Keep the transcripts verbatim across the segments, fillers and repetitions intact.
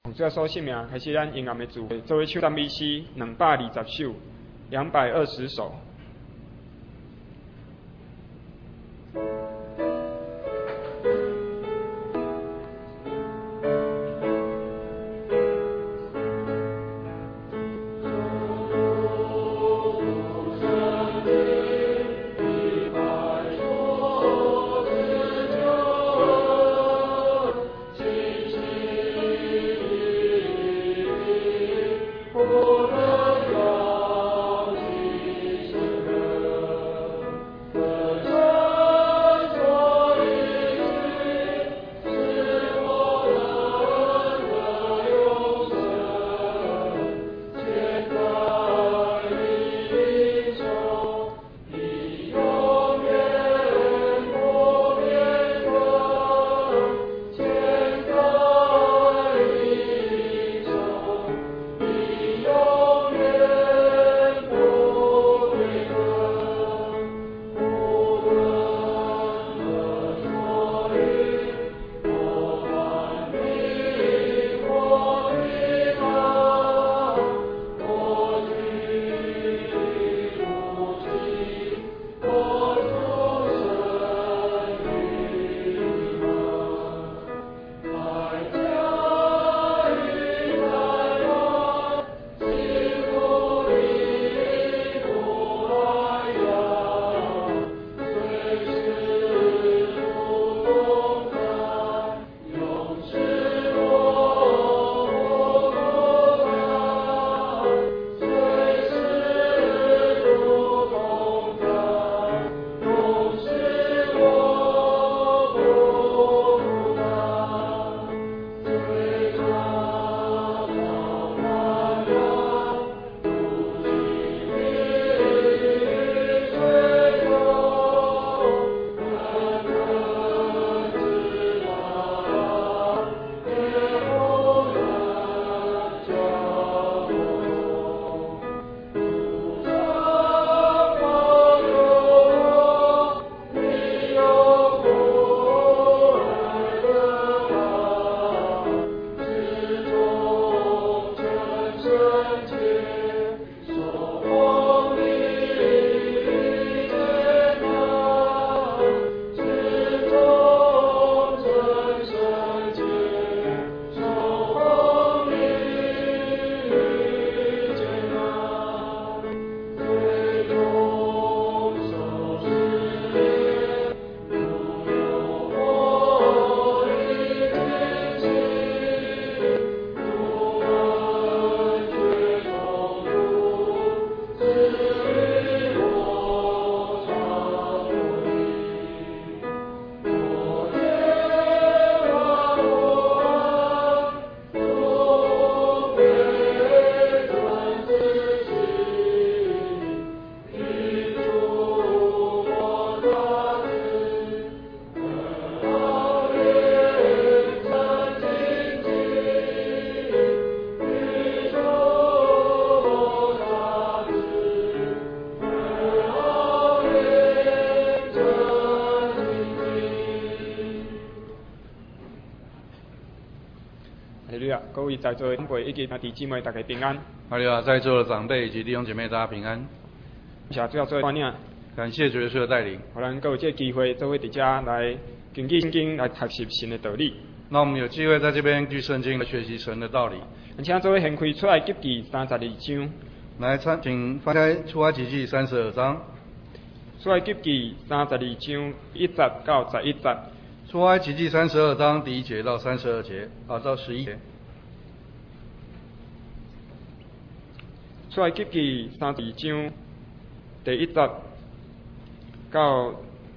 主要所姓名开始咱音乐的聚会，作为唱赞美诗两百二十首，两百二十首。各位在座的长辈以及兄弟姊妹，大家平安。 哈利路亚，在座的长辈以及弟兄姐妹，大家平安。 谢主要做观念， 感谢主耶稣的带领， 我们有这个机会，做伙伫遮来根据圣经来学习神的道理。 那我们有机会在这边据圣经来学习神的道理。 请做伙掀开出来记记三十二章。 来，参请翻开出埃及记三十二章。 出埃及记三十二章一节到十一节。 出埃及记三十二章第一节到三十二节，啊，到十一节。 出埃及记三十二章第一节到，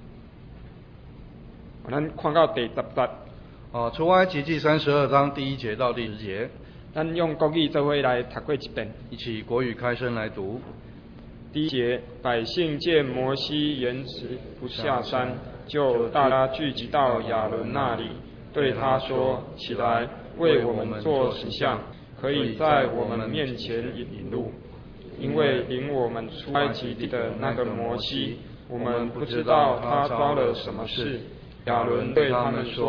咱看到第十节。 哦，出埃及记三十二章第一节到第十节。 咱用国语做伙来读过一遍， 一起国语开声来读。 第一节，百姓见摩西延迟不下山，就大家聚集到亚伦那里，对他说：“起来，为我们做石像，可以在我们面前引路。因为领我们出埃及地的那个摩西，我们不知道他遭了什么事。”亚伦对他们说：“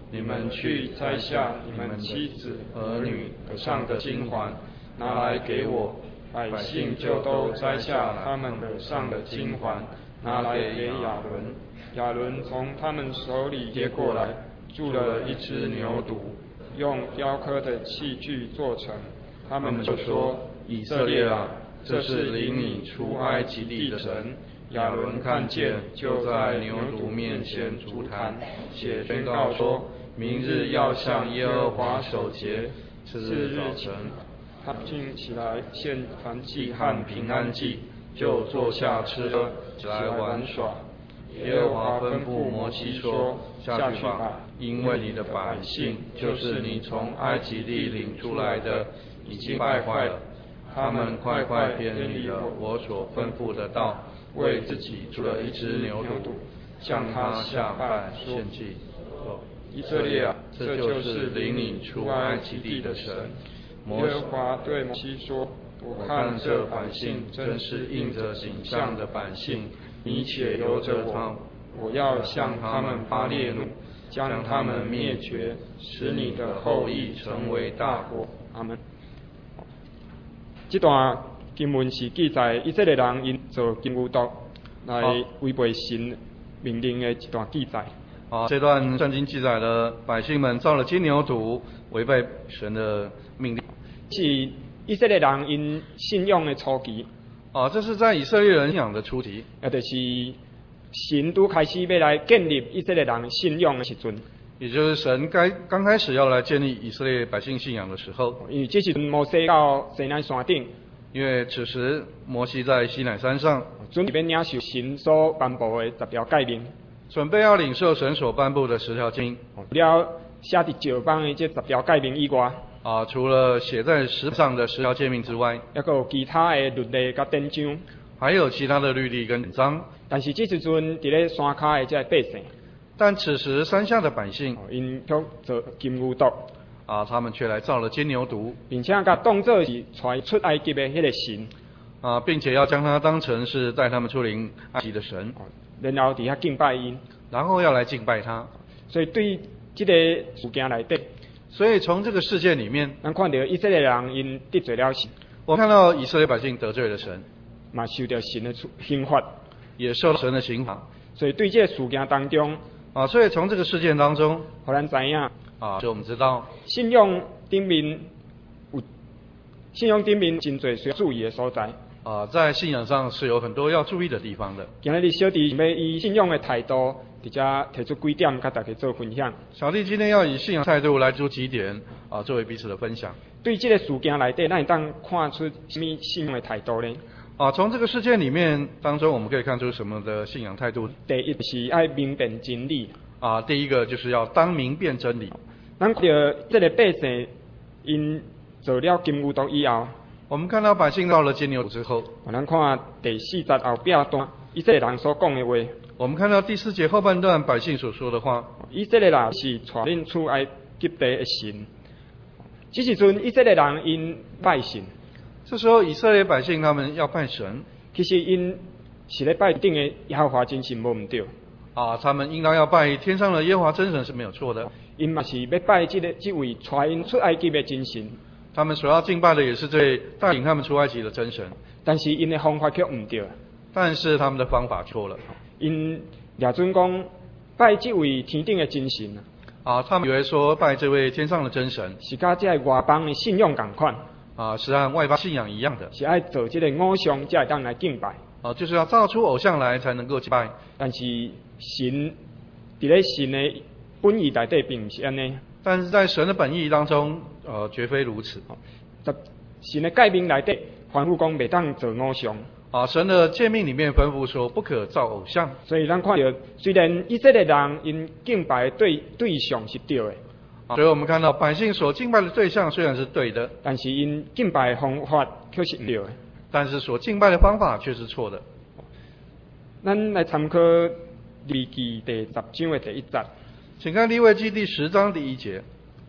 你们去摘下你们妻子儿女额上的金环，拿来给我。百姓就都摘下他们额上的金环，拿来给亚伦。亚伦从他们手里接过来，铸了一只牛犊，用雕刻的器具做成。他们就说：以色列啊，这是领你出埃及地的神。亚伦看见，就在牛犊面前筑坛，且宣告说：明日要向耶和华守节，次日早晨，他竟起来献燔祭和平安祭，就坐下吃喝，起来玩耍。耶和华吩咐摩西说：下去吧，因为你的百姓，就是你从埃及地领出来的，已经败坏了。他们快快偏离了我所吩咐的道，为自己铸了一只牛犊，向他下拜献祭。以色列啊，这就是领你出埃及地的神。耶和华对摩西说：我看这百姓真是应着景象的百姓，你且由着我，我要向他们发烈怒，将他们灭绝，使你的后裔成为大国。阿们。这段经文是记载以色列人因做金牛犊来违背神命令的一段记载。 啊，这段圣经记载了百姓们造了金牛犊，违背神的命令。 是以色列人因信仰的初期。 啊，这是在以色列人信仰的初期。 也就是神都开始要来建立以色列人信仰的时阵。 也就是神该刚开始要来建立以色列百姓信仰的时候。 因为这时摩西到西奈山顶。 因为此时摩西在西乃山上， 准备领受神所颁布的十条诫命。 准备要领受神所颁布的十条经， 除了写在石板的这十条诫命以外， 啊，除了写在石上的十条诫命之外， 还有其他的律例甲典章， 还有其他的律例跟典章。 但是这时阵伫咧山骹的这百姓， 但此时山下的百姓， 因却做金牛犊， 啊，他们却来造了金牛犊， 并且甲当作是带出埃及的迄个神， 啊，并且要将它当成是带他们出临埃及的神。 然后伫遐敬拜因， 然后要来敬拜他。 所以对这个事件内底， 所以从这个事件里面， 咱看到以色列人因得罪了神， 我看到以色列百姓得罪了神， 嘛受到神的刑罚， 也受到神的刑罚。 所以对这个事件当中， 啊，所以从这个事件当中， 互咱知影， 啊，就我们知道信仰顶面有信仰顶面真侪需要注意的所在。 啊，在信仰上是有很多要注意的地方的。 今日小弟要以信仰的态度，伫遮提出几点，甲大家做分享。 小弟今天要以信仰态度来做几点啊，作为彼此的分享。 对这个事件内底，咱会当看出什么信仰的态度呢？ 啊，从这个事件里面当中，我们可以看出什么的信仰态度？ 第一是爱明辨真理。 啊，第一个就是要当明辨真理。 咱看到这个百姓因做了金牛犊以后。 我们看到百姓到了金牛犊之后， 我们看第四节后边段，以色列人所讲的话。 我们看到第四节后半段百姓所说的话。 以色列人是带恁出埃及地的神。这时阵以色列人因拜神。 这时候以色列百姓他们要拜神。 其实因是咧拜顶的耶和华真神，无唔对。 啊，他们应当要拜天上的耶和华真神是没有错的。 因嘛是要拜这个这位带因出埃及的真神。 他们所要敬拜的也是这位带领他们出埃及的真神， 但是因的方法却唔对。 但是他们的方法错了。 因掠准讲拜这位天顶的真神啊，他们以为说拜这位天上的真神是甲这外邦的信仰同款啊，是和外邦信仰一样的， 是爱做这个偶像才会当来敬拜啊，就是要造出偶像来才能够敬拜。 但是神伫咧神的本意内底并不是安尼。 但是在神的本意当中，呃，绝非如此。 在神的诫命内底，吩咐讲袂当做偶像。 啊，神的诫命里面吩咐说不可造偶像。 所以咱看到，虽然以色列人因敬拜的对对象是对的， 啊，所以我们看到百姓所敬拜的对象虽然是对的， 但是因敬拜的方法却是对的。 但是所敬拜的方法却是错的。 咱来参考利未记第十章的第一节。 请看利未记第十章第一节。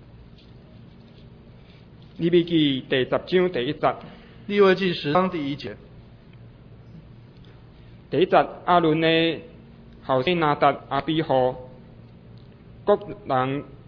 利未记第十章第一节。 利未记十章第一节。 第一节，亚伦的后生拿达、阿比户，各人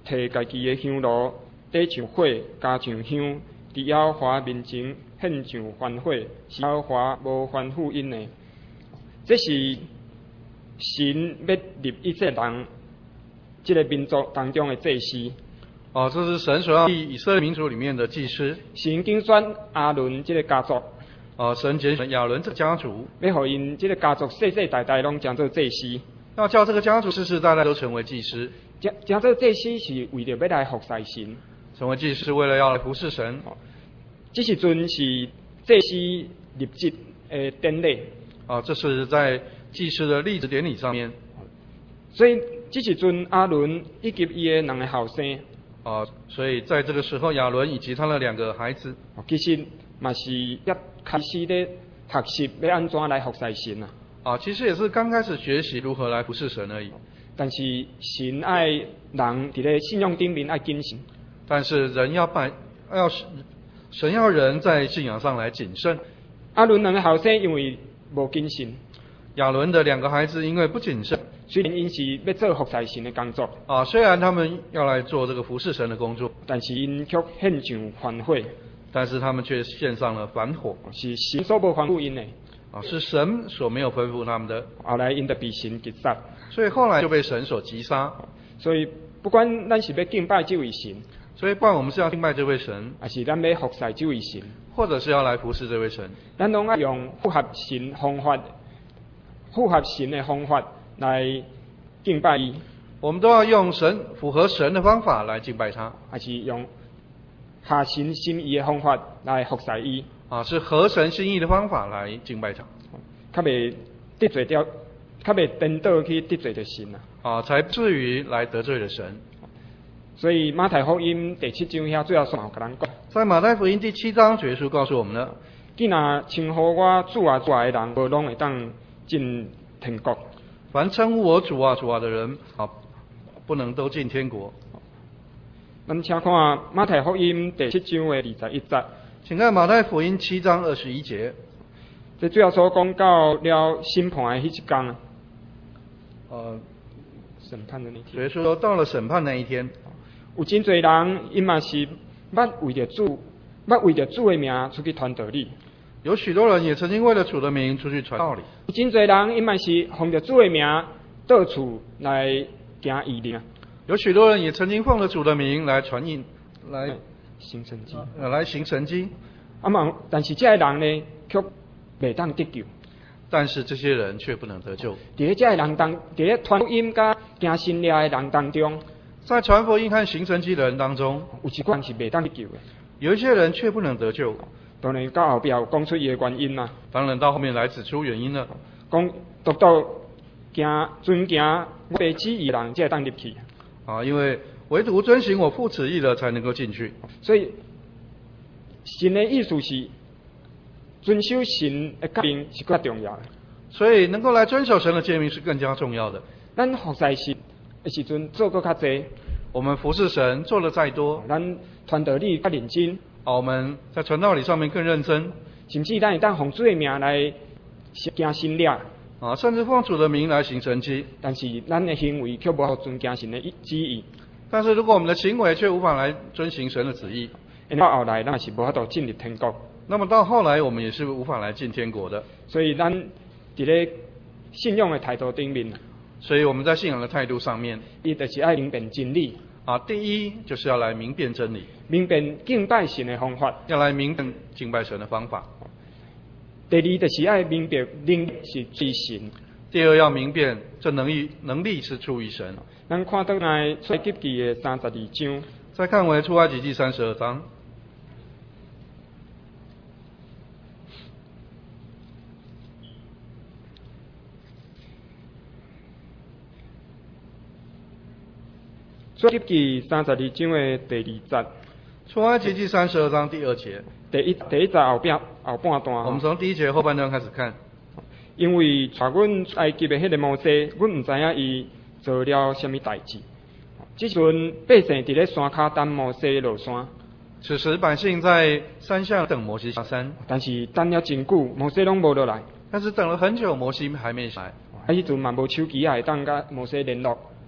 摕家己的香炉，点上火，加上香，伫耶和华面前献上燔火，是耶和华无吩咐因的。这是神要立以色列人这个民族当中的祭司。 哦，这是神所要立以色列民族里面的祭司。 神拣选亚伦这个家族。 哦，神拣选亚伦这家族， 要互因这个家族世世代代拢当做祭司。 要叫这个家族世世代代都成为祭司。 当当做祭司是为了要来服侍神。 成为祭司是为了要来服侍神。 哦，这时阵是祭司立职的典礼。 啊，这是在祭司的立职典礼上面。 所以这时阵亚伦以及伊的两个后生。 啊，所以在这个时候，亚伦以及他的两个孩子， 其实嘛是一开始咧学习要安怎来服侍神啊。 啊，其实也是刚开始学习如何来服侍神而已。 但是神爱人伫咧信仰顶面爱谨慎。 但是人要拜，要神要人在信仰上来谨慎。 亚伦两个后生因为无谨慎。 亚伦的两个孩子因为不谨慎， 虽然因是要做服侍神的工作， 啊，虽然他们要来做这个服侍神的工作， 但是因却献上燔火， 但是他们却献上了燔火， 是神所无吩咐因的， 啊，是神所没有吩咐他们的。 后来因就被神击杀， 所以后来就被神所击杀。 所以不管咱是要敬拜这位神， 所以不管我们是要敬拜这位神， 还是咱要服侍这位神， 或者是要来服侍这位神， 咱拢要用符合神方法。符合神的方法来敬拜伊， 我们都要用神符合神的方法来敬拜他， 还是用合神心意的方法来服侍伊？ 啊，是合神心意的方法来敬拜他， 较袂得罪掉，较袂颠倒去得罪着神啊！ 啊，才不至于来得罪了神。 所以马太福音第七章遐最后有甲咱讲， 在马太福音第七章，主耶稣告诉我们了： 既然称呼我主啊主啊的人，无拢会当进天国。 凡称呼我主啊主啊的人，啊，不能都进天国。 咱请看马太福音第七章的二十一节， 请看马太福音七章二十一节。 这最后所讲到了审判的迄一天啊， 呃， 审判的那天。 所以说到了审判那一天， 有真侪人因嘛是捌为着主，捌为着主的名出去传道理。 有许多人也曾经为了主的名出去传道理。 有真侪人因嘛是奉着主的名到处来行异能。 有许多人也曾经奉着主的名来传印，来行神迹， 呃，来行神迹。 啊嘛，但是这些人呢，却袂当得救。 但是这些人却不能得救。 伫咧这些人当，伫咧传福音甲行神力的人当中， 在传福音和行神迹的人当中， 有一群人是袂当得救的。 有一些人却不能得救。 当然到后壁有讲出伊的原因啦。 当然到后面来指出原因了。 讲独到行遵行我的旨意人，才会当入去。 啊，因为唯独遵行我父旨意的才能够进去。 所以神的意思是遵守神的诫命是更重要的。 所以能够来遵守神的诫命是更加重要的。 咱服侍神的时阵做搁较济， 我们服侍神做的再多， 咱传道理较认真。 啊，我们在传道理上面更认真， 甚至咱会当奉主的名来行神力， 啊，甚至奉主的名来行神迹。 但是咱的行为却无法遵行神的旨意。 但是如果我们的行为却无法来遵行神的旨意， 到后来咱是无法度进入天国。 那么到后来我们也是无法来进天国的。 所以咱伫咧信仰的态度顶面， 所以我们在信仰的态度上面， 伊就是爱明辨真理。 啊，第一就是要来明辨真理， 明辨敬拜神的方法， 要来明辨敬拜神的方法。 第二就是爱明辨能力是出于神。 第二要明辨这能力能力是出于神。 咱看到来出埃及记的三十二章， 再看回出埃及记三十二章。 出埃及记三十二章的第二节。 出埃及记三十二章第二节。 第一第一节后边后半段。 我们从第一节后半段开始看。 因为带阮出埃及的迄个摩西，阮唔知影伊做了什么代志。即阵百姓伫咧山骹等摩西落山。 此时百姓在山下等摩西下山， 但是等了真久，摩西拢无落来。 但是等了很久，摩西还没来。 啊，迄阵嘛无手机啊，会当甲摩西联络。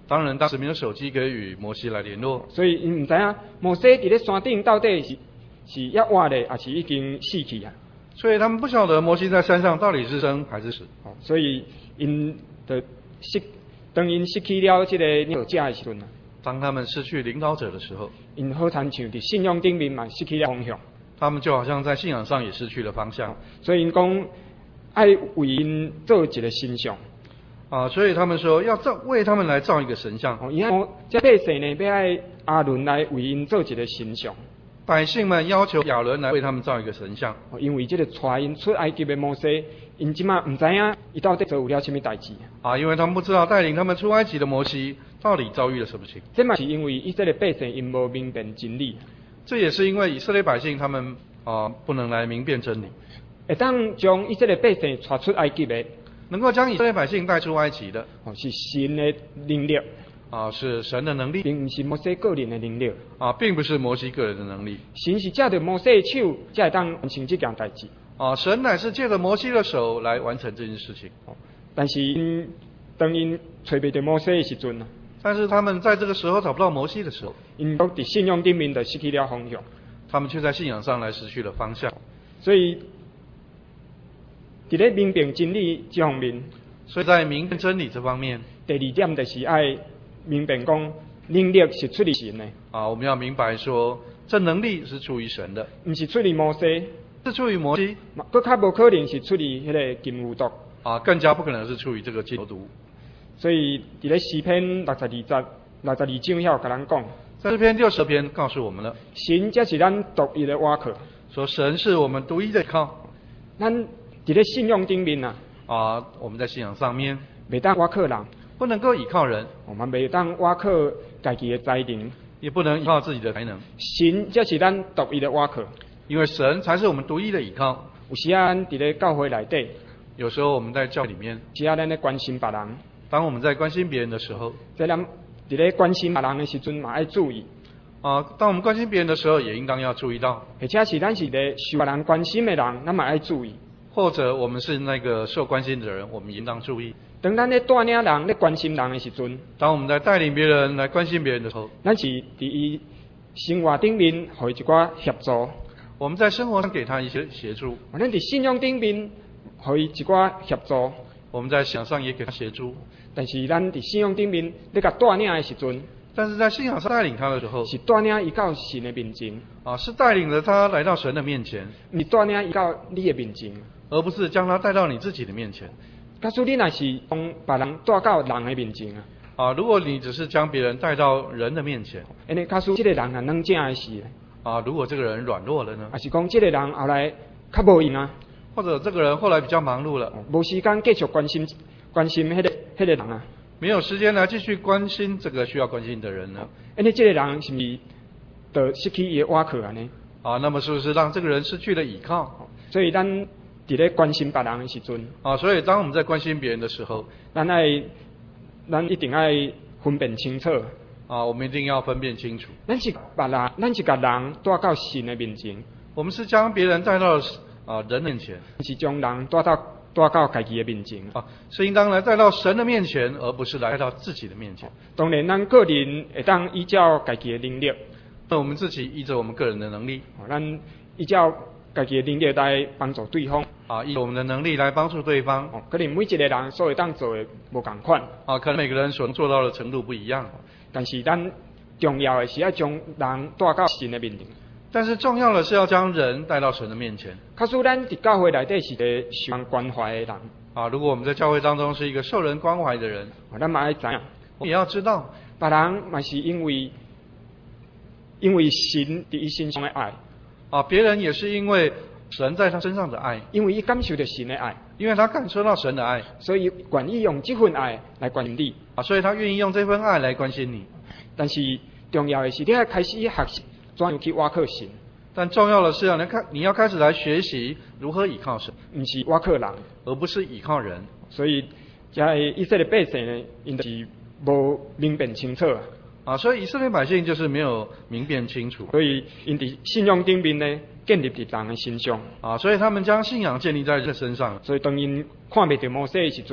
当然当时没有手机可以与摩西来联络， 所以因唔知影摩西伫咧山顶到底是是还活咧，还是已经死去啊？ 所以他们不晓得摩西在山上到底是生还是死。 哦，所以因的失，当因失去了这个领导者的时阵啊， 当他们失去领导者的时候， 因好参像伫信仰顶面嘛失去了方向， 他们就好像在信仰上也失去了方向。 所以因讲爱为因做一个神像。 啊，所以他们说要造为他们来造一个神像。 哦，因为这百姓呢要爱亚伦来为因做一个神像。 百姓们要求亚伦来为他们造一个神像， 哦，因为这个带因出埃及的摩西，因即马唔知影伊到底做有了什么代志。 啊，因为他们不知道带领他们出埃及的摩西到底遭遇了什么情。 这嘛是因为以色列百姓因无明辨真理。 这也是因为以色列百姓他们啊不能来明辨真理。 会当将以色列百姓带出埃及的， 能够将以色列百姓带出埃及的， 哦，是神的能力。 啊，是神的能力， 并不是摩西个人的能力。 啊，并不是摩西个人的能力。 神是借着摩西的手，才会当完成这件代志。 啊，神乃是借着摩西的手来完成这件事情。 哦，但是因当因找不到摩西的时阵啊， 但是他们在这个时候找不到摩西的时候， 因都伫信仰顶面就失去了方向。 他们却在信仰上来失去了方向。 所以，伫咧明辨真理这方面， 所以在明辨真理这方面， 第二点就是爱明辨讲能力是出于神的。 啊，我们要明白说，这能力是出于神的， 不是出于摩西， 是出于摩西， 更较无可能是出于迄个金牛犊。 啊，更加不可能是出于这个金牛犊。 所以，伫咧诗篇六十二章六十二章遐甲咱讲， 在这篇六十篇告诉我们了， 神才是咱独一的瓦克。 说神是我们独一的靠。 咱伫咧信仰顶面啊， 啊，我们在信仰上面袂当瓦克人， 不能够倚靠人， 我们袂当瓦克家己的才能， 也不能依靠自己的才能。 神才是咱独一的瓦克。 因为神才是我们独一的倚靠。 有时啊，咱伫咧教会内底， 有时候我们在教会里面， 只啊咱咧关心别人， 当我们在关心别人的时候， 在咱伫咧关心别人的时阵嘛，爱注意。 啊，当我们关心别人的时候，也应当要注意到。 而且是咱是咧受别人关心的人，咱嘛爱注意。 或者我们是那个受关心的人，我们应当注意。 当咱咧带领人咧关心人的时阵， 当我们在带领别人来关心别人的时候， 咱是伫伊生活顶面互伊一寡协助。 我们在生活上给他一些协助。 咱伫信仰顶面互伊一寡协助。 我们在信仰上也给他协助。 但是咱伫信仰顶面咧甲带领的时阵， 但是在信仰上带领他的时候， 是带领伊到神的面前。 啊，是带领着他来到神的面前， 毋是带领伊到你的面前， 而不是将他带到你自己的面前。 假使你若是将别人带到人的面前啊， 啊，如果你只是将别人带到人的面前， 安尼假使这个人若软正的时， 啊，如果这个人软弱了呢？ 还是讲这个人后来较无用啊， 或者这个人后来比较忙碌了， 无时间继续关心关心迄、那个迄、那个人啊， 没有时间来继续关心这个需要关心的人呢？ 安尼这个人是不是就失去伊的瓦克安尼？ 啊，那么是不是让这个人失去了倚靠？ 所以咱伫咧关心别人的时阵， 啊，所以当我们在关心别人的时候， 咱爱咱一定爱分辨清楚。 啊，我们一定要分辨清楚。 咱是把人，咱是甲人带到神的面前， 我们是将别人带到啊人面前， 是将人带到带到家己的面前。 啊，是应当来带到神的面前，而不是来到自己的面前。 当然，咱个人会当依照家己的能力， 那我们自己依着我们个人的能力， 咱依照家己的能力来帮助对方。 啊，依着我们的能力来帮助对方。 哦，可能每一个人所会当做的无共款。 啊，可能每个人所能做到的程度不一样。 但是咱重要的是要将人带到神的面前。 但是重要的是要将人带到神的面前。 假使咱伫教会内底是一个受人关怀的人， 啊，如果我们在教会当中是一个受人关怀的人， 哦，咱嘛爱知影， 我们也要知道， 别人嘛是因为因为神伫伊身上的爱， 啊，别人也是因为神在他身上的爱， 因为伊感受到神的爱， 因为他感受到神的爱， 所以愿意用这份爱来关心你。 啊，所以他愿意用这份爱来关心你。 但是重要的是，你要开始学习怎样去挖靠神。 但重要的是啊，你看你要开始来学习如何倚靠神， 不是挖靠人， 而不是倚靠人。 所以，这以色列百姓呢，因是无明辨清楚啊。 啊，所以以色列百姓就是没有明辨清楚， 所以因伫信仰顶面呢，建立伫人的身上。 啊，所以他们将信仰建立在人的身上。 所以当因看袂到摩西的时阵，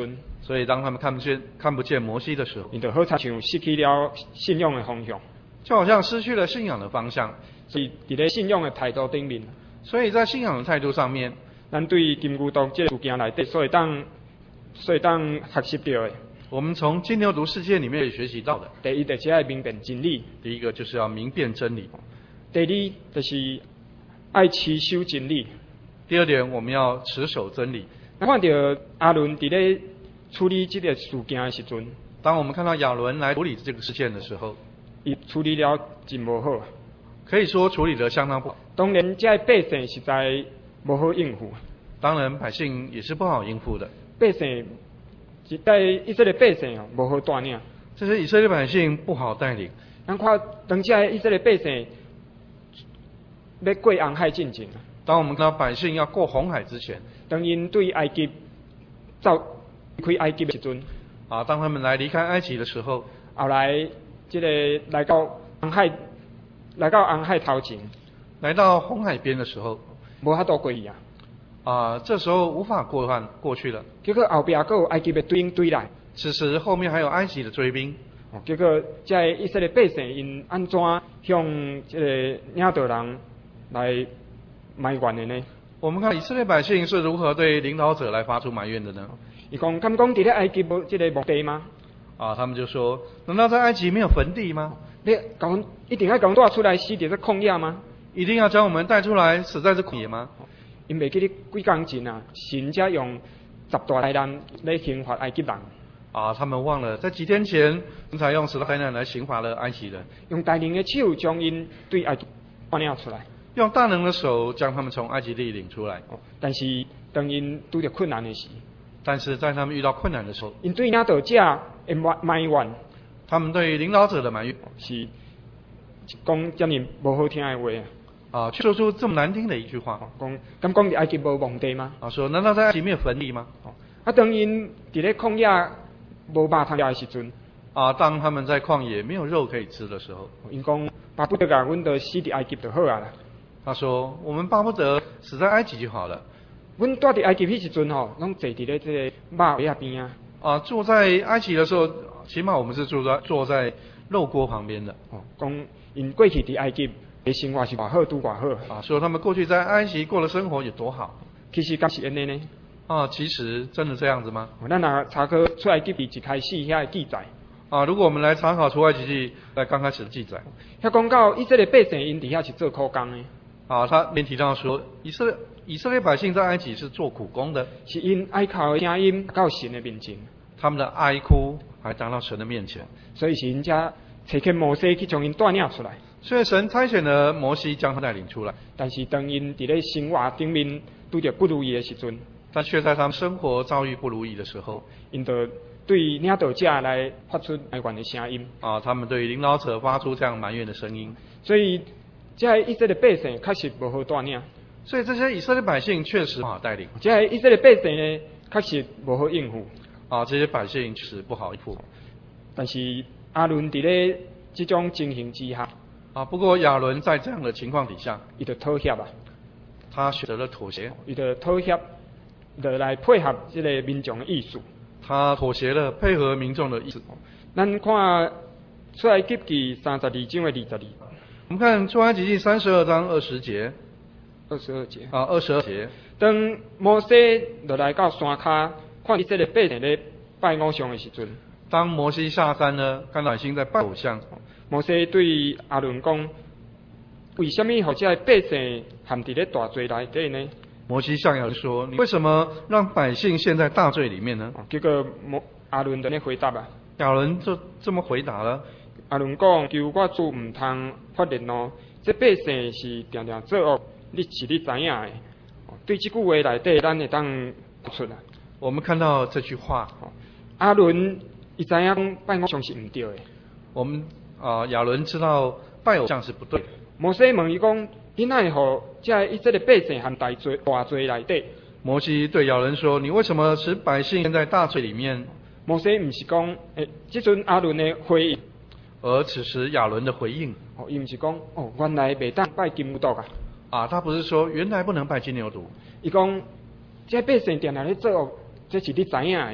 所以当他们看不见看不见摩西的时候， 因就好像失去了信仰的方向， 就好像失去了信仰的方向。 所以伫咧信仰的态度顶面， 所以在信仰的态度上面， 咱对金牛犊这个事件内底，所以当所以当学习到的， 我们从金牛犊事件里面学习到的， 第一就是要明辨真理， 第一个就是要明辨真理； 第二就是爱持守真理。 第二点，我们要持守真理。 咱看到阿伦伫咧处理这个事件的时阵， 当我们看到亚伦来处理这个事件的时候， 伊处理了真无好， 可以说处理得相当不好。 当然，这百姓实在无好应付。 当然，百姓也是不好应付的。 百姓，在以色列百姓哦，无好带领。 这些以色列百姓不好带领。 咱看，当这以色列百姓要过红海进前， 当我们看到百姓要过红海之前， 当因对埃及走开埃及的时阵， 啊，当他们来离开埃及的时候， 后来这个来到红海，来到红海头前， 来到红海边的时候， 无法度过去啊。 啊，这时候无法过汉过去了。 结果后边还有埃及的队队来， 此时后面还有埃及的追兵。 结果这以色列百姓因安怎向这个领导人来埋怨的呢？ 我们看以色列百姓是如何对领导者来发出埋怨的呢？ 伊讲，敢讲伫咧埃及无这个墓地吗？ 啊，他们就说，难道在埃及没有坟地吗？ 你讲一定要讲带出来死伫这旷野吗？ 一定要将我们带出来死在这旷野吗？ 因袂记得几工前啊，神才用十大灾难来刑罚埃及人。 啊，他们忘了在几天前才用十大灾难来刑罚了埃及人， 用大能的手将因对埃及带领出来， 用大能的手将他们从埃及地领出来。 但是当因拄着困难的时， 但是在他们遇到困难的时候， 因对领导者的埋怨， 他们对领导者的埋怨是讲遮尔无好听的话啊。 啊，却说出这么难听的一句话， 讲敢讲伫埃及无墓地吗？ 啊，说难道在埃及没有坟地吗？ 啊，当因伫咧旷野无肉通食的时阵， 啊，当他们在旷野没有肉可以吃的时候， 因讲巴不得啊，阮着死伫埃及就好啊啦。 他说我们巴不得死在埃及就好了。 阮住伫埃及迄时阵吼，拢坐伫咧这个马尾仔边啊。 啊，住在埃及的时候，起码我们是住在坐在肉锅旁边的。 哦，讲因过去伫埃及的生活是偌好，拄偌好。 啊，说他们过去在埃及过的生活有多好。 其实敢是安尼呢？ 啊，其实真的这样子吗？ 哦，咱若查考出埃及记一开始遐的记载。 啊，如果我们来查考出埃及记在刚开始的记载， 遐讲到以色列百姓因伫遐是做苦工的。 啊，他便提到说，以色列以色列百姓在埃及是做苦工的， 是因哀哭的声音到神的面前， 他们的哀哭还达到神的面前， 所以神才找起摩西去将因带领出来。 所以神差遣了摩西将他带领出来。 但是当因伫咧生活顶面拄着不如意的时阵， 但却在他们生活遭遇不如意的时候， 因就对领导者来发出埋怨的声音。 啊，他们对领导者发出这样埋怨的声音。 所以，这以色列百姓确实无好带领。 所以这些以色列百姓确实不好带领。 这以色列百姓呢，确实无好应付。 啊，这些百姓确实不好应付。 但是阿伦伫咧这种情形之下， 啊，不过亚伦在这样的情况底下， 伊就妥协啊， 他选择了妥协， 伊就妥协，就来配合这个民众的意思。 他妥协了，配合民众的意思。 咱看出埃及记三十二章的二十二。 我们看出埃及记三十二章二十节。 二十二节。 啊，二十二节。 当摩西就来到山骹，看以色列百姓咧拜偶像的时阵， 当摩西下山呢，看到百姓在拜偶像， 摩西对阿伦讲：为什么互这百姓陷伫咧大罪内底呢？ 摩西向亚伦说：“你为什么让百姓陷在大罪里面呢？” 结果摩阿伦就咧回答啊。 亚伦就这么回答了。 阿伦讲：求我主唔通发烈怒，这百姓是定定作恶，你是你知影的。对这句话内底，咱会当读出来。 我们看到这句话， 阿伦伊知影拜偶像是唔对的。 我们啊、呃，亚伦知道拜偶像是不对的。 摩西问伊讲：你哪会互这以色列百姓陷大罪大罪内底？ 摩西对亚伦说：“你为什么使百姓陷在大罪里面？” 摩西唔是讲，诶，即阵阿伦的回应。 而此时亚伦的回应， 哦，伊唔是讲，哦，原来袂当拜金牛犊啊。 啊，他不是说原来不能拜金牛犊。 伊讲，这百姓定定咧做恶，这是你知影的。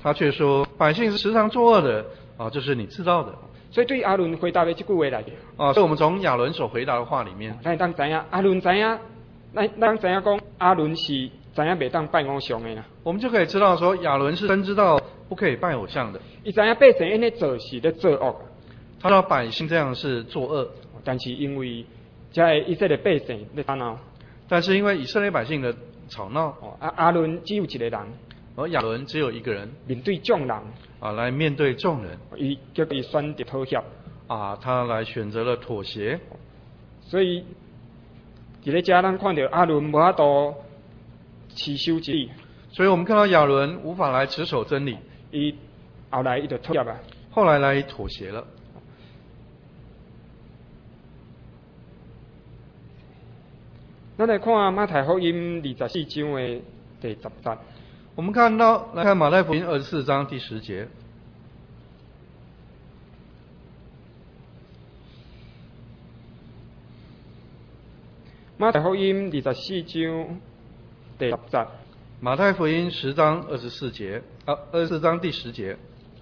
他却说百姓是时常作恶的啊，这是你知道的。 所以对亚伦回答的这句话来的， 啊，所以我们从亚伦所回答的话里面， 咱当知影亚伦知影，咱咱知影讲亚伦是知影袂当拜偶像的啦。 我们就可以知道说亚伦是真知道不可以拜偶像的。 伊知影百姓因咧做是咧作恶， 他知道百姓这样是作恶， 但是因为这以色列百姓咧打闹， 但是因为以色列百姓的吵闹， 哦，啊亚伦只有一个人， 而亚伦只有一个人面对众人。 啊，来面对众人， 伊叫伊选择妥协啊，他来选择了妥协。 所以，伫咧遮咱看到亚伦无法度持守真理， 所以我们看到亚伦无法来持守真理， 伊后来伊就妥协啊， 后来来妥协了。 咱来看马太福音二十四章的第十节。 我们看到来看马太福音二十四章第十节， 马太福音二十四章第十节。 马太福音十章二十四节啊，二十四章第十节。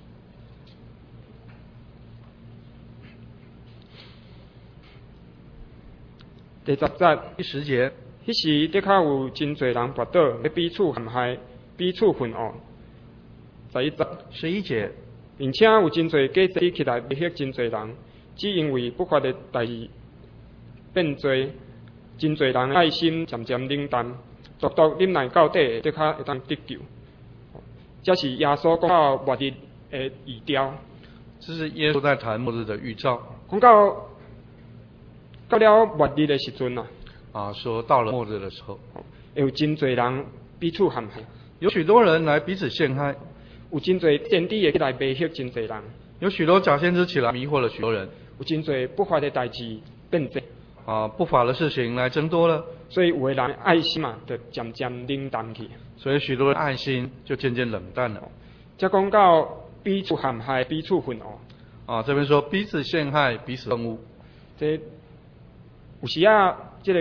第十节， 第十节。 迄时的确有真侪人跌倒，要彼此陷害，彼此混恶。十一节。 十一节。 并且有真侪假祭起来威胁真侪人，只因为不法的代志变多，真侪人的爱心渐渐冷淡，足足忍耐到底，的确会当得救。这是耶稣讲到末日的预兆。 这是耶稣在谈末日的预兆。 讲到到了末日的时阵啊， 啊，说到了末日的时候， 有真侪人彼此陷害， 有许多人来彼此陷害， 有真侪先知会起来威胁真侪人， 有许多假先知起来迷惑了许多人， 有真侪不法的代志变多， 啊，不法的事情来增多了， 所以有的人爱心嘛，就渐渐冷淡去， 所以许多人爱心就渐渐冷淡了。 再讲到彼此陷害、彼此混恶， 啊，这边说彼此陷害、彼此憎恶， 这有时啊，这个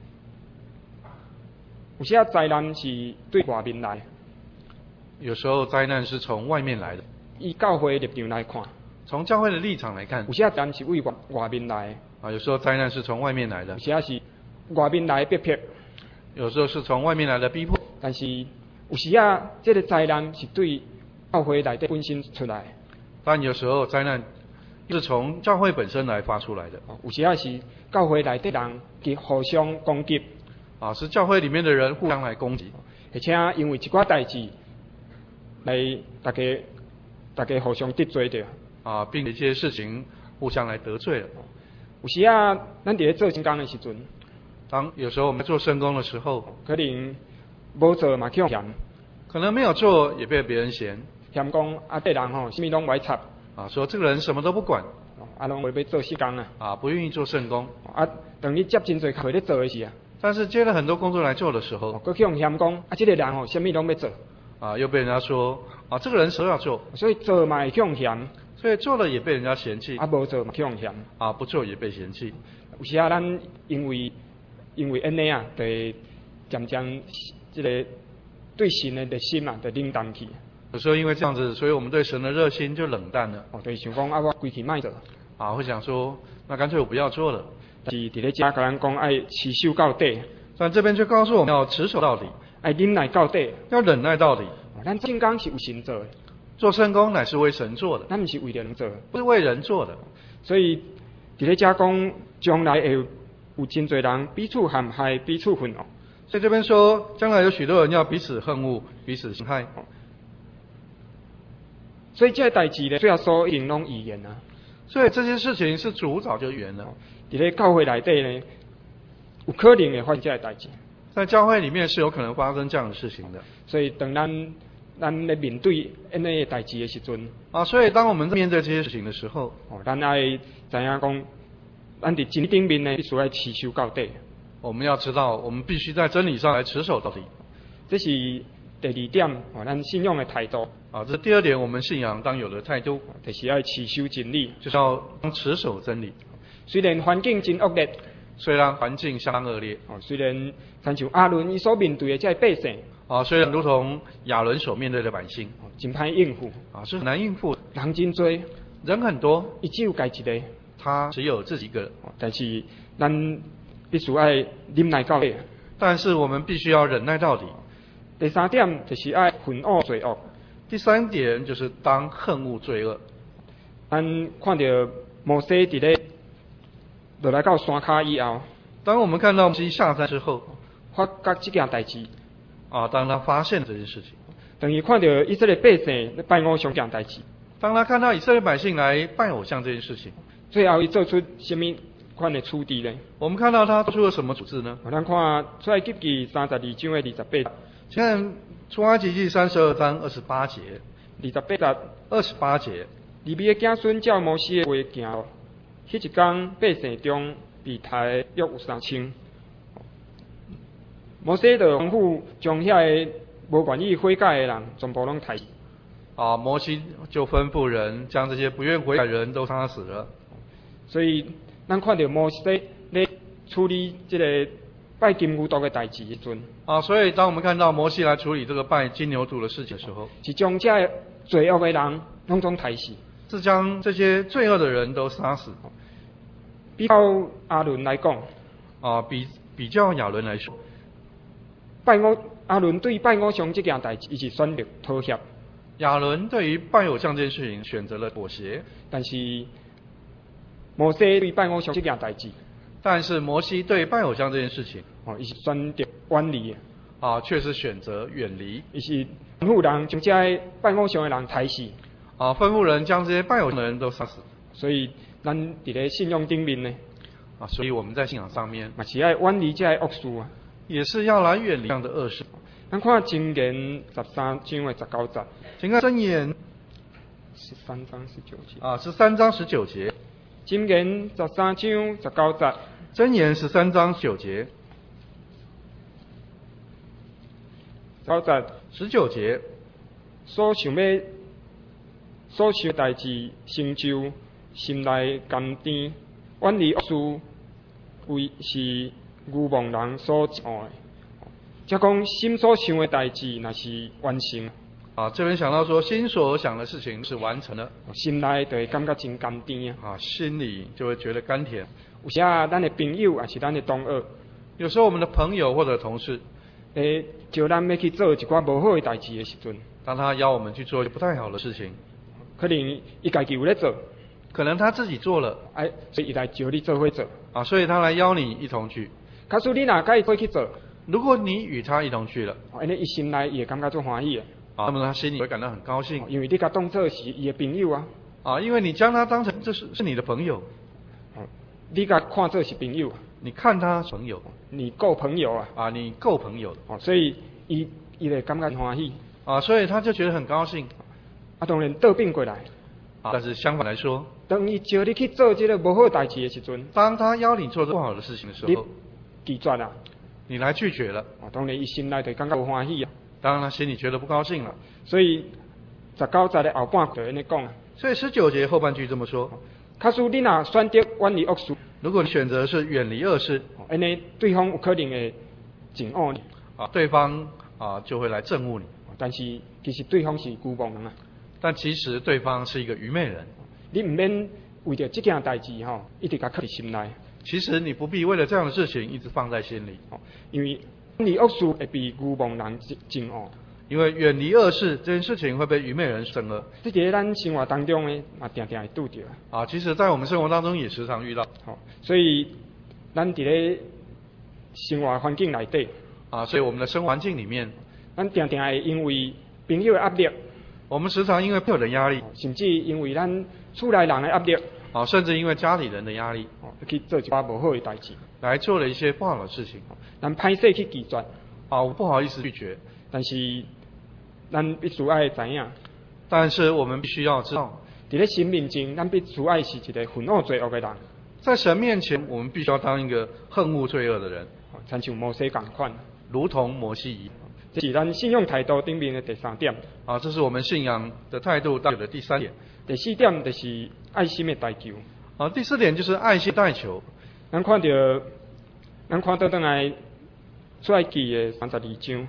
有时啊灾难是对外面来， 有时候灾难是从外面来的。 以教会立场来看， 从教会的立场来看， 有时啊灾难是为外外面来的， 啊，有时候灾难是从外面来的， 有时啊是外面来逼迫， 有时候是从外面来的逼迫。 但是有时啊，这个灾难是对教会内底本身出来的， 但有时候灾难是从教会本身来发出来的。 有时啊是教会内底人去互相攻击， 啊，是教会里面的人互相来攻击， 而且因为一寡代志来大家大家互相得罪着。 啊，并且这些事情互相来得罪了。 有时啊，咱伫咧做圣工的时阵， 当有时候我们做圣工的时候， 可能无做嘛去嫌， 可能没有做也被别人嫌， 嫌讲啊，这人吼，啥物拢歪插， 啊，说这个人什么都不管， 啊，拢为要做圣工啊， 啊，不愿意做圣工， 啊，等你接真侪课咧做的时啊， 但是接了很多工作来做的时候， 佮去用嫌讲啊，这个人吼，啥物拢要做， 啊，又被人家说啊，这个人什么要做， 所以做嘛会去用嫌， 所以做了也被人家嫌弃， 啊，无做嘛去用嫌， 啊，不做也被嫌弃。 有时啊，咱因为因为安尼啊，就会渐渐这个对神的热心啊，就冷淡去。 有时候因为这样子，所以我们对神的热心就冷淡了。 哦，就是想讲啊，我规气卖做。 啊，会想说，那干脆我不要做了。 但是伫咧遮甲咱讲爱持守到底， 但这边却告诉我们要持守到底， 爱忍耐到底， 要忍耐到底。 哦，咱圣工是有神做的， 做圣工乃是为神做的， 咱毋是为了人做的， 不是为人做的。 所以伫咧遮讲，将来会有真侪人彼此陷害、彼此混恶。 所以这边说，将来有许多人要彼此恨恶、彼此陷害。 所以这代志咧，最后所应拢预言啊。 所以这些事情是主早就预言了。 伫咧教会内底呢，有可能会发生这个代志。 在教会里面是有可能发生这样的事情的。 所以当咱咱咧面对安尼个代志的时阵， 啊，所以当我们面对这些事情的时候， 哦，咱爱知影讲，咱伫真理顶面呢，必须要持守到底。 我们要知道，我们必须在真理上来持守到底。 这是第二点，哦，咱信仰的态度。 啊，这是第二点，我们信仰当有的态度， 就是要持守真理， 就是要持守真理。 虽然环境真恶劣， 虽然环境相当恶劣， 哦，虽然亲像亚伦伊所面对的这些百姓， 啊，虽然如同亚伦所面对的百姓， 真歹应付， 啊，是很难应付， 人真多， 人很多， 伊只有家一个， 他只有自己一个人。 但是咱必须爱忍耐到底。 但是我们必须要忍耐到底。 第三点就是爱恨恶罪恶。 第三点就是当恨恶罪恶。 咱看到摩西伫咧落来到山骹以后， 当我们看到摩西下山之后， 发觉这件代志， 啊，当他发现这件事情， 等于看到以色列百姓咧拜偶像这件代志， 当他看到以色列百姓来拜偶像这件事情， 最后伊做出什么款的处置呢？ 我们看到他做出了什么处置呢？ 咱看出埃及记三十二章的二十八， 请看出埃及记三十二章二十八节， 二十八节， 二十八节。 利未的子孙照摩西的话行，迄一天百姓中被抬约有三千。摩西就吩咐将遐个无愿意悔改的人全部拢抬死。 啊，摩西就吩咐人将这些不愿悔改的人都杀死了。 所以咱看到摩西咧处理这个拜金牛犊的代志时阵， 啊，所以当我们看到摩西来处理这个拜金牛犊的事情的时候， 是将这罪恶的人拢总抬死。 是将这些罪恶的人都杀死。 比较阿伦来讲， 啊，比比较亚伦来说， 拜偶阿伦对拜偶像这件代志，伊是选择妥协。 亚伦对于拜偶像这件事情选择了妥协， 但是摩西对拜偶像这件代志， 但是摩西对拜偶像这件事情， 哦，伊是选择远离。 啊，却是选择远离。 伊是吩咐人将这拜偶像的人抬死。 啊，吩咐人将这些拜偶像的人都杀死。 所以咱伫咧信仰顶面呢， 啊，所以我们在信仰上面， 嘛是爱远离这些恶事啊， 也是要来远离这样的恶事。 咱看箴言十三章的十九节， 请看箴言十三章十九节。 啊，十三章十九节。 箴言十三章十九节。 箴言十三章九节。 九节。 十九节。 所想要所想代志成就，心内甘甜，远离恶事，为是愚妄人所骄傲的。即讲心所想的代志，若是完成。 啊，这边想到说，心所想的事情是完成了， 心内就会感觉真甘甜啊！ 啊，心里就会觉得甘甜。 有时啊，咱的朋友也是咱的同学， 有时候我们的朋友或者同事， 诶，叫咱要去做一寡无好的代志的时阵， 当他邀我们去做不太好的事情， 可能伊家己有咧做， 可能他自己做了， 哎，所以伊来叫你做伙做， 啊，所以他来邀你一同去。 假使你若甲伊做去做， 如果你与他一同去了， 安尼伊心内也感觉做欢喜的。 啊，那么他心里会感到很高兴， 因为你甲当作是伊的朋友啊。 啊，因为你将他当成这是是你的朋友， 你甲看作是朋友， 你看他朋友， 你够朋友啊， 啊，你够朋友， 哦，所以伊伊会感觉欢喜， 啊，所以他就觉得很高兴。 啊，当然倒变过来， 啊，但是相反来说， 当伊叫你去做这个无好代志的时阵， 当他邀你做不好的事情的时候， 拒绝啊， 你来拒绝了， 啊，当然伊心内就感觉无欢喜啊。 当然他心里觉得不高兴了， 所以十九节的后半就安尼讲啊。 所以十九节后半句这么说： 假使你若选择远离恶事， 如果你选择是远离恶事， 安尼对方有可能会憎恶你， 啊，对方啊就会来憎恶你。 但是其实对方是愚妄人啊。 但其实对方是一个愚昧人。 你唔免为着这件代志吼，一直甲刻伫心内。 其实你不必为了这样的事情一直放在心里， 因为远离恶事会被愚妄人憎恶。 因为远离恶事这件事情会被愚昧人憎恶。 这在咱生活当中呢，嘛定定会拄着。 啊，其实，在我们生活当中也时常遇到。 好，所以咱伫咧生活环境内底， 啊，所以我们的生活环境里面， 咱定定会因为朋友的压力， 我们时常因为朋友的压力， 甚至因为咱厝内人的压力， 啊，甚至因为家里人的压力， 去做一寡无好的代志， 来做了一些不好的事情。 咱歹势去拒绝， 啊，我不好意思拒绝， 但是咱必须爱知影， 但是我们必须要知道， 伫咧神面前，咱必须爱是一个恨恶罪恶的人。 在神面前，我们必须要当一个恨恶罪恶的人， 亲像摩西共款， 如同摩西一样。 这是咱信仰态度顶面的第三点。 啊，这是我们信仰的态度带有的第三点。 第四点就是爱心的代求。 啊，第四点就是爱心代求。 咱看到，咱看到倒来出埃及的三十二章。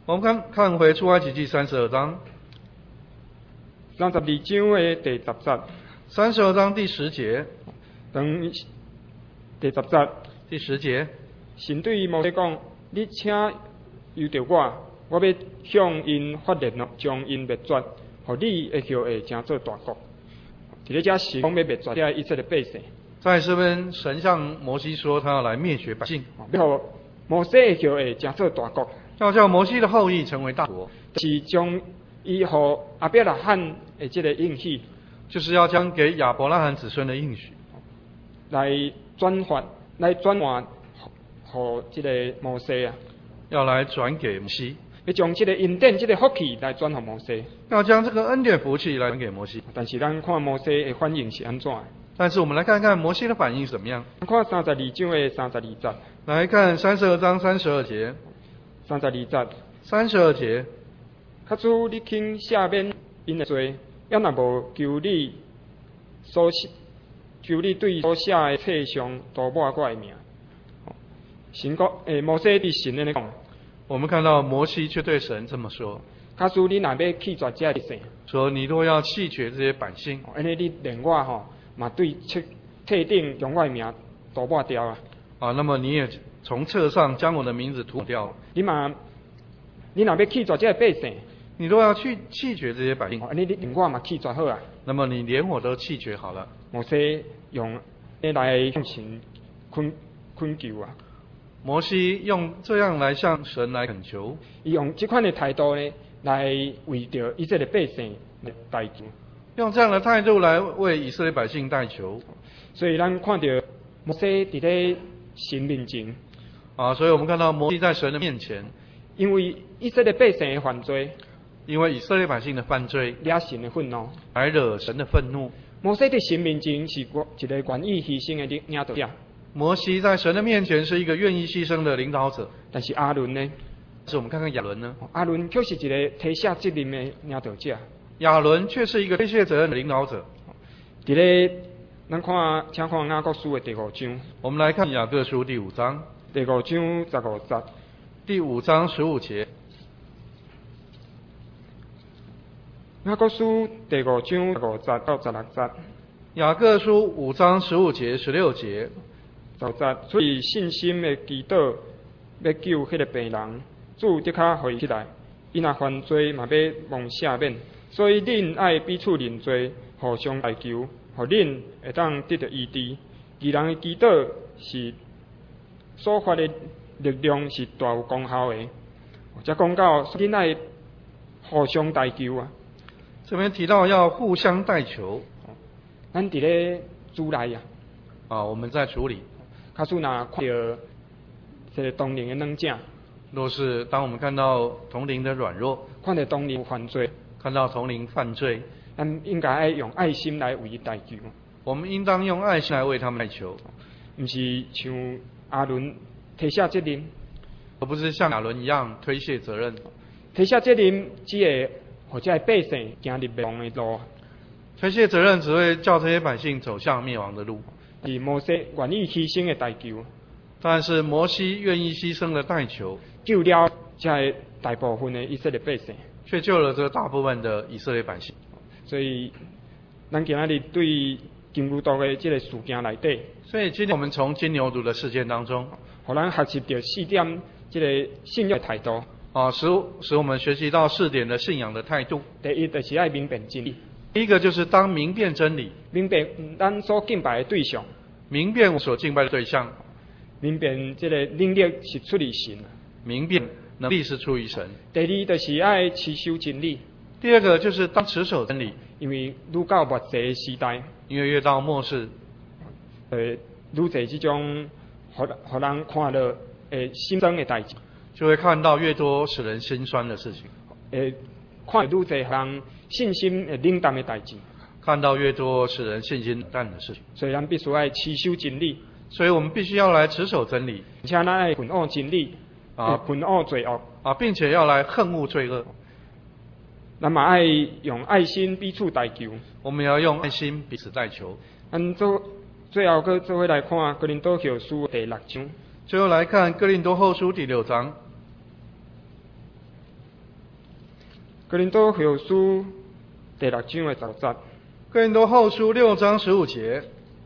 我们看看回出埃及记三十二章， 三十二章的第十节。 三十二章第十节。 当第十节。 第十节。 神对摩西讲：你请由着我，我要向因发烈怒，将因灭绝，互你的后会成做大国。伫咧遮神讲要灭绝遮以色列百姓。 在这边，神向摩西说，他要来灭绝百姓， 要互摩西的后会成做大国， 要叫摩西的后裔成为大国， 是将伊互亚伯拉罕的这个应许， 就是要将给亚伯拉罕子孙的应许， 来转换，来转换，互这个摩西啊， 要来转给摩西， 要将这个恩典、这个福气来转给摩西， 要将这个恩典福气来转给摩西。 但是咱看摩西的反应是安怎的？ 但是我们来看看摩西的反应是怎么样。 看三十二章的三十二节。 来看三十二章三十二节。 三十二节。 三十二节。 卡主，你请赦免因的罪，要若无求你所求你对所写的册上涂抹我的名。神讲，诶，摩西对神安尼讲。 我们看到摩西却对神这么说： 卡主，你若要弃绝这百姓， 说你若要弃绝这些百姓， 安尼你连我吼。嘛对册册顶用我的名涂抹掉啊！ 啊，那么你也从册上将我的名字涂掉。 你嘛，你若要弃绝这百姓， 你若要去弃绝这些百姓， 安尼你连我嘛弃绝好啊！ 那么你连我都弃绝好了。 摩西用来向神恳恳求啊！ 摩西用这样来向神来恳求， 伊用这款的态度呢，来为着以色列百姓来代求。 用这样的态度来为以色列百姓代求， 所以咱看到摩西伫咧神面前啊，所以我们看到摩西在神的面前， 因为以色列百姓的犯罪， 因为以色列百姓的犯罪， 惹神的愤怒， 来惹神的愤怒。 摩西在神面前是一个愿意牺牲的领导者。 摩西在神的面前是一个愿意牺牲的领导者， 但是阿伦呢？ 是我们看看亚伦呢？ 阿伦却是一个推卸责任的领导者。 亚伦却是一个推卸责任的领导者。 伫咧，咱看，请看雅各书的第五章。 我们来看雅各书第五章。 第五章十五节。 第五章十五节。 雅各书第五章十五节到十六节。 雅各书五章十五节、十六节。 十节，所以信心的祈祷要救迄个病人，主得较互伊起来。伊若犯罪，嘛要蒙赦免。所以恁爱彼此认罪，互相代求，互恁会当得到医治。义人的祈祷是所发的力量是大有功效的。则讲到恁爱互相代求啊。 这边提到要互相代求。 咱伫咧主内啊。 啊，我们在主里。 假使若看到这个同龄的软者， 若是当我们看到同龄的软弱， 看到同龄犯罪。 看到同龄犯罪， 咱应该爱用爱心来为伊代求。 我们应当用爱心来为他们代求， 不是像阿伦推卸责任， 而不是像亚伦一样推卸责任。 推卸责任只会或者百姓行入灭亡的路。 推卸责任只会叫这些百姓走向灭亡的路。 是摩西愿意牺牲的代求， 但是摩西愿意牺牲的代求， 救了这大部分的以色列百姓。 却救了这大部分的以色列百姓。 所以，咱今仔日对金牛犊的这个事件内底， 所以今天我们从金牛犊的事件当中， 互咱学习到四点这个信仰的态度。 啊，使使我们学习到四点的信仰的态度。 第一就是爱明辨真理。 第一个就是当明辨真理， 明辨咱所敬拜的对象， 明辨我所敬拜的对象， 明辨这个能力是出于神， 明辨能力是出于神。 第二就是爱持守真理。 第二个就是当持守真理， 因为愈到末世的时代， 因为越到末世， 呃，愈侪这种互互人看到诶心酸的代志， 就会看到越多使人心酸的事情， 诶，看愈侪互人信心诶冷淡的代志， 看到越多使人信心冷淡的事情。 所以咱必须爱持守真理， 所以我们必须要来持守真理， 而且咱爱恨恶真理，啊，恨恶罪恶啊，并且要来恨恶罪恶。 咱嘛爱用爱心彼此代求， 我们要用爱心彼此代求。 咱做最后个做伙来看哥林多后书第六章。 最后来看哥林多后书第六章。 哥林多后书第六章的十节。 哥林多后书六章十五节。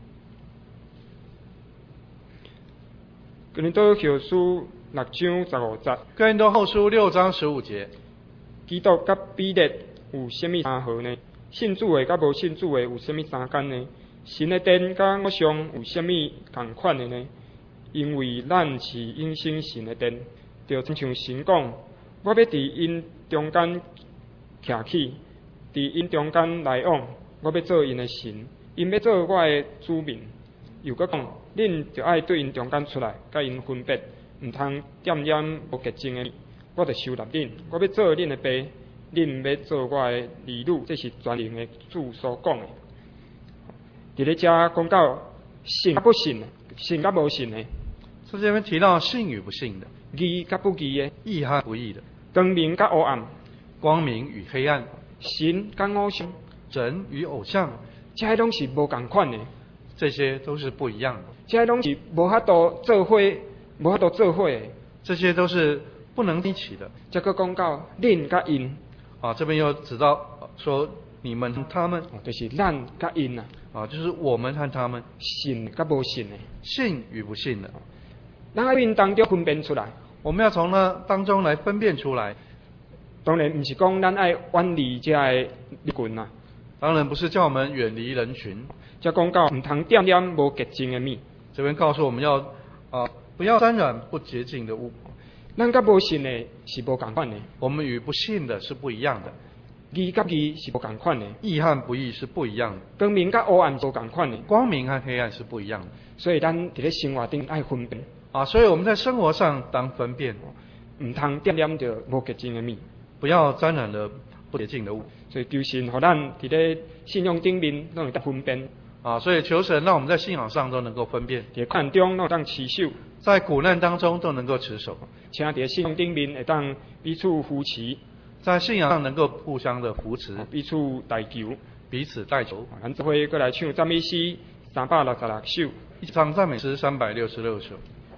哥林多后书六章十五节。 哥林多后书六章十五节。 基督甲彼得有啥物相合呢？信主的甲无信主的有啥物相干呢？神的殿甲我上有啥物同款的呢？因为咱是永生神的殿，就亲像神讲，我要伫因中间徛起，伫因中间来往，我要做因的神，因要做我的子民。又搁讲，恁就爱对因中间出来，甲因分别，毋通点染无洁净的。我就收纳恁，我要做恁的爸，恁要做我的儿女，这是全能的主所讲的。伫咧遮讲到信甲不信的，信甲无信的， 这这边提到信与不信的， 义甲不义的， 义和不义的， 光明甲黑暗， 光明与黑暗， 神甲偶像， 神与偶像， 这些拢是无共款的， 这些都是不一样的， 这些拢是无法度做伙，无法度做伙的， 这些都是不能一起的。 这个讲到恁甲因啊，这边又指到说你们他们， 就是咱甲因啊， 啊，就是我们和他们， 信甲无信的， 信与不信的， 咱喺因当中分辨出来。 我们要从那当中来分辨出来。 当然，唔是讲咱爱远离这个人群啊。 当然不是叫我们远离人群。 这讲到唔通点染无洁净的物。 这边告诉我们要啊，不要沾染不洁净的物。 咱甲无信的是无共款的。 我们与不信的是不一样的。 义甲义是无共款的。 义和不义是不一样的。 光明甲黑暗是无共款的。 光明和黑暗是不一样的。 所以咱伫咧生活顶爱分辨。 啊，所以我们在生活上当分辨， 唔通点染着无洁净的物， 不要沾染了不洁净的物。 所以求神，互咱伫咧信仰顶面拢会得分辨。 啊，所以求神让我们在信仰上都能够分辨， 伫困难中拢当持守， 在苦难当中都能够持守， 请伫信仰顶面会当彼此扶持， 在信仰上能够互相的扶持， 彼此代求， 彼此代求。 咱这回过来唱赞美诗三百六十六首， 一唱赞美诗三百六十六首。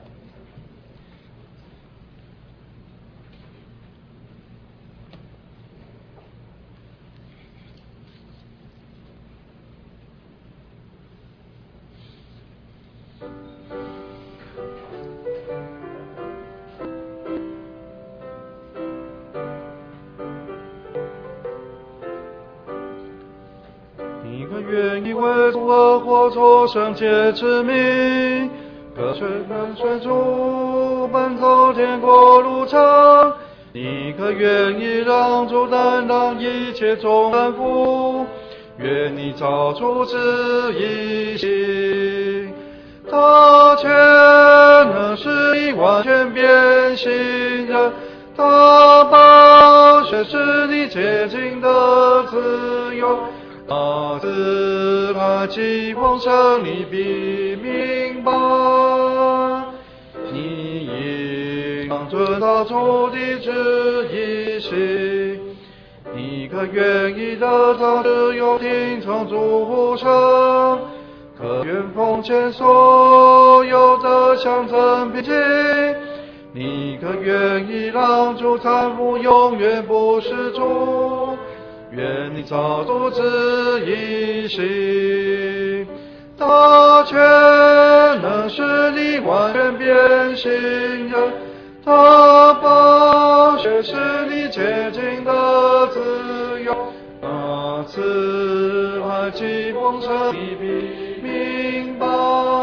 愿意为主而活，做圣洁之民，可随跟随主奔走天国路程。你可愿意让主担当一切重担负？愿你照主旨意行，他全能使你完全变形人，他宝血使你洁净的自由。他慈爱既丰盛，你必明白。你应当遵照主的旨意行。你可愿意得到自由，听从主呼声？可愿奉献所有的象征平静？你可愿意让主参悟，永远不失主？愿你照主旨意行，他全能使你完全变形人，他宝血使你洁净的自由，他慈爱既丰盛，你必明白。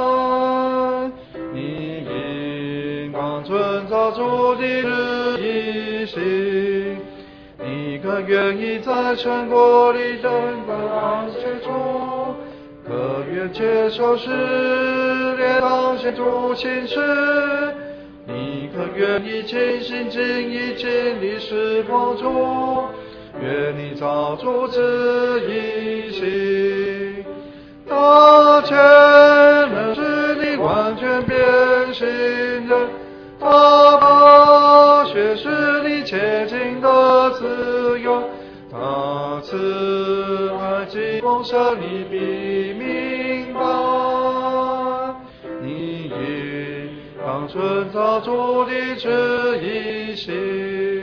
你应当遵照主的旨意行。你可愿意在全国里等待安歇主？可愿接受试炼，当献主亲事？你可愿意尽心尽意尽力侍奉主？愿你照主旨意行，他全能使你完全变形人，他宝血使你洁净的自由，他慈爱既丰盛，你必明白。你应当遵照主的旨意行。